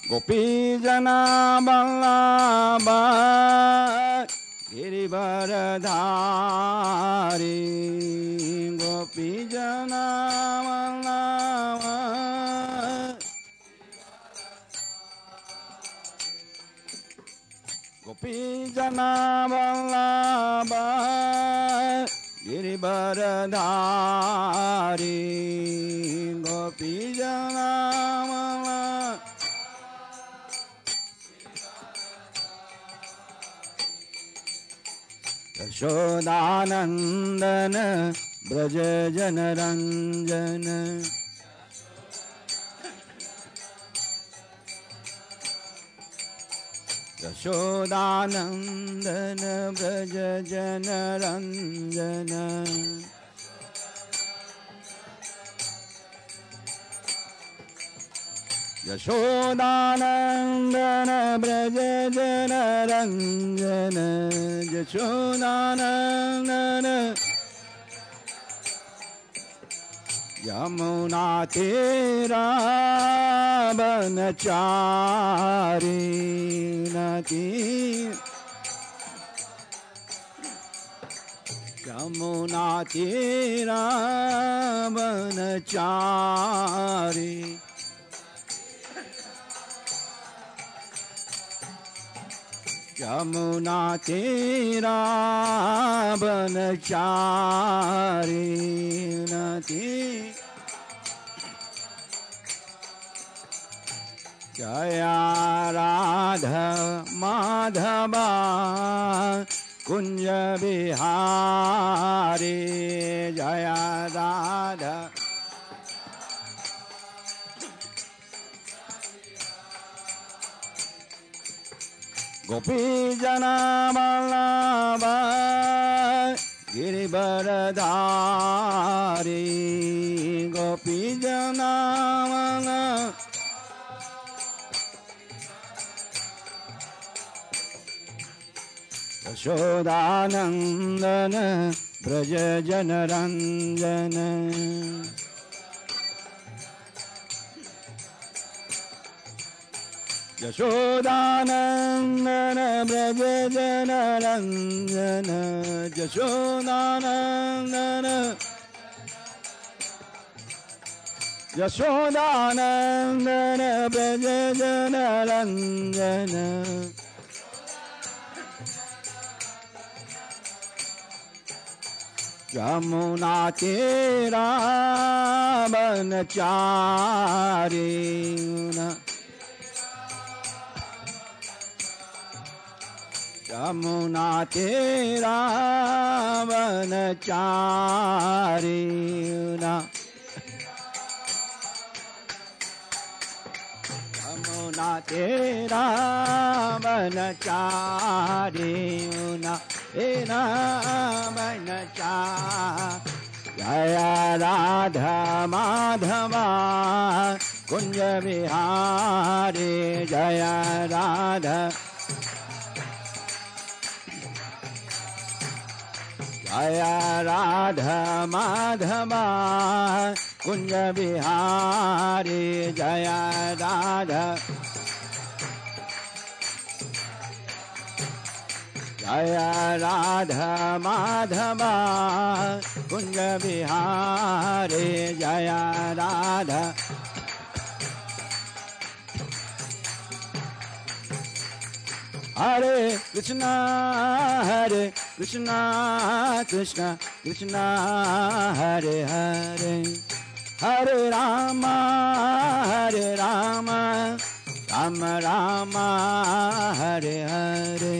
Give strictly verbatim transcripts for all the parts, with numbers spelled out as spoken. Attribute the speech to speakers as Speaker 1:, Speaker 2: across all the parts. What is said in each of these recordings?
Speaker 1: गोपीजना वल्लभा गिरिवरधारी गोपीजना वल्लभा गोपीजना वल्लभा गिरिवरधारी गोपीजना यशोदानंदन ब्रज जनरंजन यशोदानंदन ब्रज जनरंजन यशोदानंदन ब्रज जनरंजन यशोदानंदन यमुना तेरा बनचारी नदी यमुना तेरा बनचारी यमुना तेरा बनचारी नदी जया राधा माधवा कुंज बिहारी जया राधा गोपीजना वल्लभा गिरिवरधारी गोपीजना वल्लभा यशोदानंदन ब्रज जनरंजन यशोदानंदन ब्रज जनरंजन यशोदानंदन यशोदानंदन ब्रज जनरंजन यमुना तेरा बनचारी यमुना तेरा बनचारी यमुना तेरा बनचारी तेरा बनचा जय राधा माधवा कुंज बिहारी जय राधा जय राधा माधवा कुंज बिहारी जय राधा जय राधा माधवा कुंज बिहारी जय राधा हरे कृष्णा हरे कृष्णा कृष्णा कृष्णा हरे हरे हरे राम हरे Ram Ram Ram Hare Hare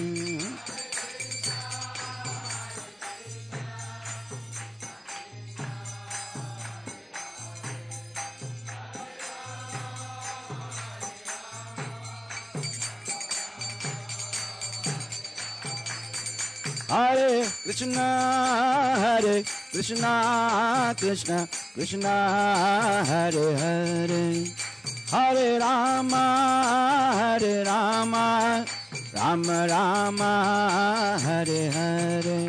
Speaker 1: Hare Krishna Hare Krishna Krishna Krishna Hare Hare Hare Rama Hare Rama Rama Rama Hare Hare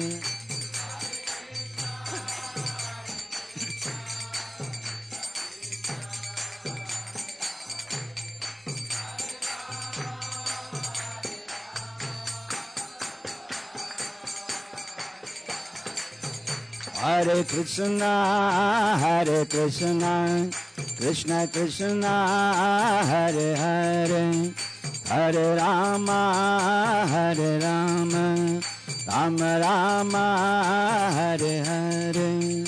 Speaker 1: Hare Krishna, Hare Krishna, Krishna Krishna, Hare Hare, Hare Rama, Hare Rama, Rama Rama, Hare Hare.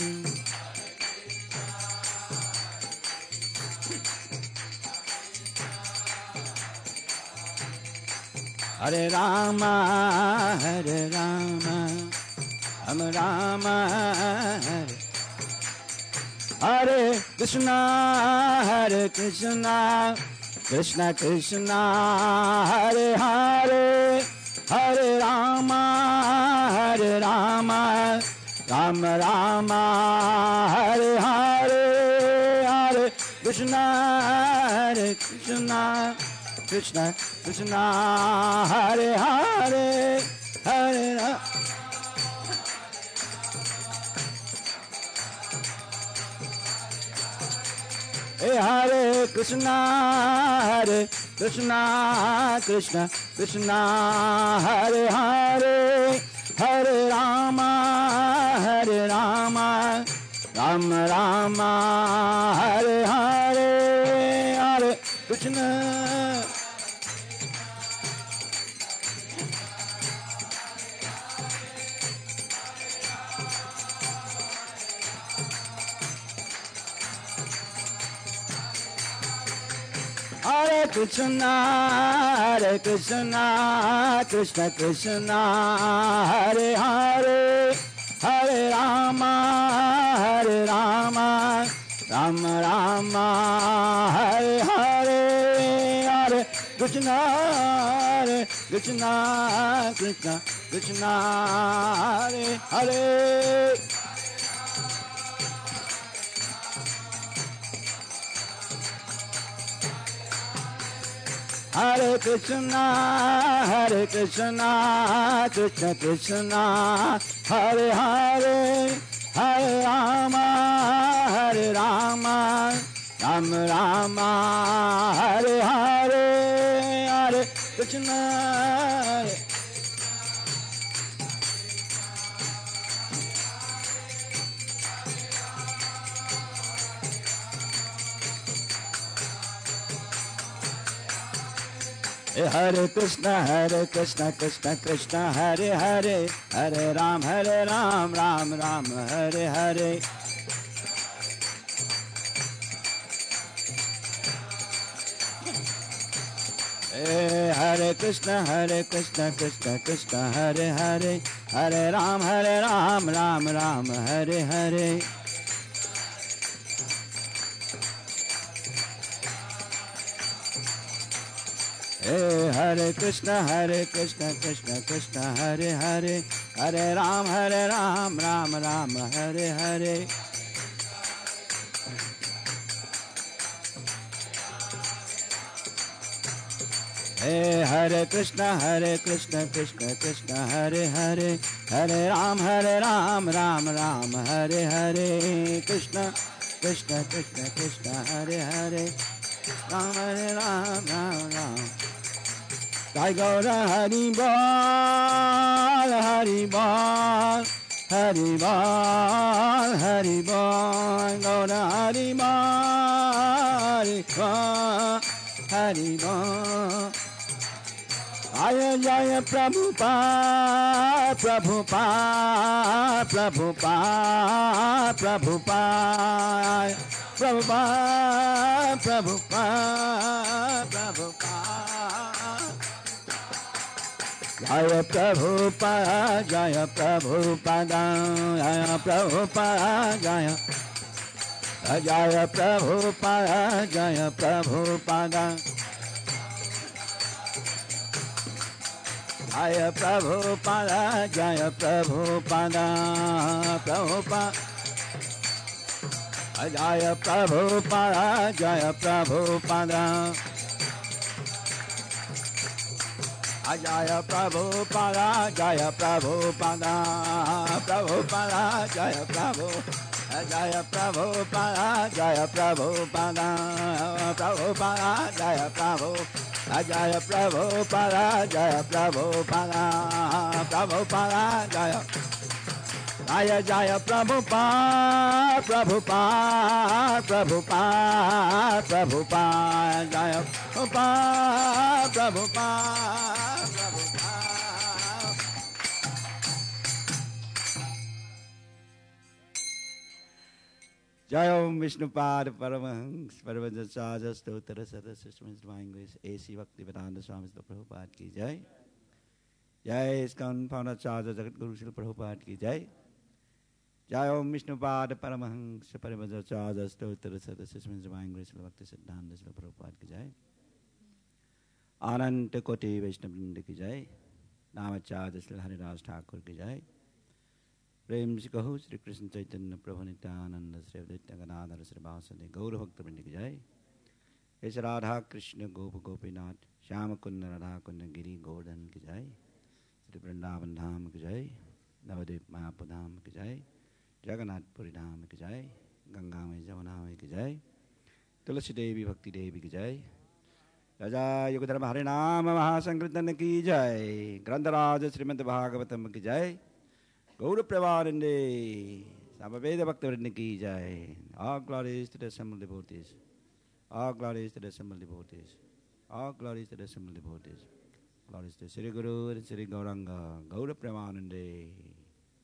Speaker 1: Hare Rama, Hare Rama, Rama Rama, Hare Hare Krishna, Hare Krishna, Krishna Krishna, Hare Hare, Hare Rama, Hare Rama, Rama Rama, Hare Hare, Hare Krishna, Hare Krishna, Krishna Krishna, Hare Hare, Hare Rama. Hare Krishna, Hare Krishna, Krishna Krishna, Hare Hare, Hare Rama, Hare Rama, Rama Rama, Hare Hare, Hare Krishna. Hare Krishna, Hare Krishna, Krishna Krishna, Hare Hare, Hare Rama, Hare Rama, Rama Rama, Hare Hare, Hare Krishna, Hare Krishna, Krishna Krishna, Hare Hare. Hare Krishna, Hare Krishna, Krishna Krishna, Hare Hare, Hare Rama, Hare Rama, Rama Rama, Hare Hare, Hare Krishna. Hare Krishna, Hare Krishna, Krishna Krishna, Hare Hare, Hare Ram, Hare Ram, Ram Ram, Hare Hare. Hare Krishna, Hare Krishna, Krishna Krishna, Hare Hare, Hare Ram, Hare Ram, Ram Ram, Hare Hare. Hare Krishna, Hare Krishna, Krishna Krishna, Hare Hare, Hare Ram, Hare Ram, Ram Ram, Hare Hare. Hare Krishna, Hare Krishna, Krishna Krishna, Hare Hare, Hare Ram, Hare Ram, Ram Ram, Hare Hare. Krishna, Krishna Krishna, Krishna Hare Hare, Ram Hare Ram, Ram Ram. Jai Gaura Hari Bol, Hari Bol, Hari Bol, Hari Bol, Gaura Hari Bol, Hari Bol, Hari Bol. Jaya Jaya Prabhupada, Prabhupada, Prabhupada, Prabhupada, Prabhupada, Prabhupada, Prabhupada. Jaya Prabhupada, Jaya Prabhupada, Jaya Prabhupada, Jaya Jaya Prabhupada, Jaya Prabhupada. Jaya Prabhupada, Jaya Prabhupada, Prabhupada. Jaya Prabhupada, Jaya Prabhupada. Jaya Prabhupada, Jaya Prabhupada, Prabhupada, Jaya Prabhupada, Jaya Prabhupada, Jaya Prabhupada, Prabhupada, Jaya Prabhupada, Jaya Prabhupada, Jaya Prabhupada, Prabhupada, Jaya Jaya Jaya Prabhupada, Prabhupada, Prabhupada, Prabhupada, Jaya Prabhupada, Prabhupada, Prabhupada. Jaya Vishnupada Paramahans Paramahansa Stotra Sadasya Srimad Divine Grace A C Bhaktivedanta Swami Prabhupada ki jai. Jai ISKCON Founder Acharya Jagat Guru Srila Prabhupada ki jai. Jai Om Vishnupada Paramahansa Paramahansa Stotra Sadasya Srimad Divine Grace Bhaktivedanta Swami Prabhupada ki jai. Ananta Koti Vaishnavrinda ki jai. Namacharya Srila Hariraj Thakur ki jai. प्रेम से कहो श्री कृष्ण चैतन्य प्रभु नित्यानंद श्री अद्वैत गदाधर श्रीवासदि गौर भक्तवृंद की जय। ऐसे राधा कृष्ण गोप गोपीनाथ श्याम कुंद राधा कुंद गिरी गोवर्धन की जय। श्री वृंदावन धाम की जय। नवद्वीप मायापुर धाम की जय। जगन्नाथपुरी धाम की जय। गंगा में जमुना में की जय। तुलसी देवी भक्ति देवी की जय। राजा युगधर्म हरे नाम महासंकीर्तन की जय। ग्रंथराज श्रीमद् भागवतम की जय। Gauda Premanande, Samaveda Bhaktivinoda ki jai. All glories to the assembled devotees. All glories to the assembled devotees. All glories to the assembled devotees. Glories to Sri Guru and Sri Gauranga. Gauda Premanande.